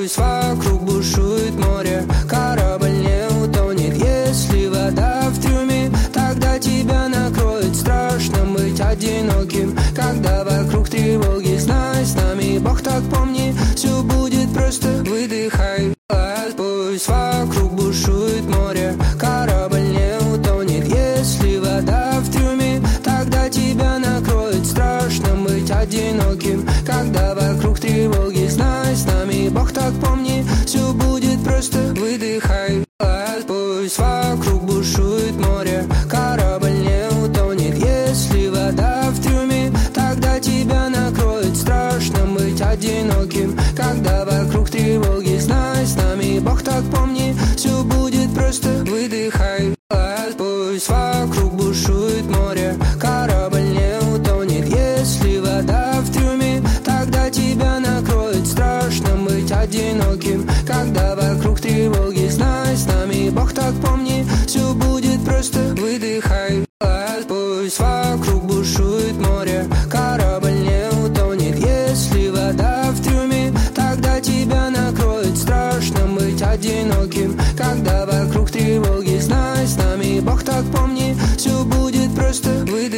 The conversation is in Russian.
Пусть вокруг бушует море, корабль не утонет. Если вода в трюме, тогда тебя накроет. Страшно быть одиноким, когда вокруг тревоги. Знай, с нами Бог, так помни, все будет просто. Выдыхай. Пусть вокруг бушует море, корабль не утонет. Если вода в трюме, тогда тебя накроет. Страшно быть одиноким, когда вокруг тревоги. Знай, с нами Бог, так помни, все будет просто. Выдыхай. Пусть вокруг бушует море, корабль не утонет. Если вода в трюме, тогда тебя накроет. Страшно быть одиноким, когда вокруг тревоги. Знай, с нами Бог, так помни, все будет просто. Выдыхай. Пусть вокруг бушует море, корабль не утонет. Если вода в трюме, тогда тебя накроет. Страшно быть одиноким, когда вокруг тревоги. Знай, с нами Бог, так помни, все будет просто. Выдыхай. Пусть вокруг бушует море, корабль не утонет. Если вода в трюме, тогда тебя накроет. Страшно быть одиноким, когда вокруг тревоги. Знай, с нами Бог, так помни, все будет просто. Выдыхай.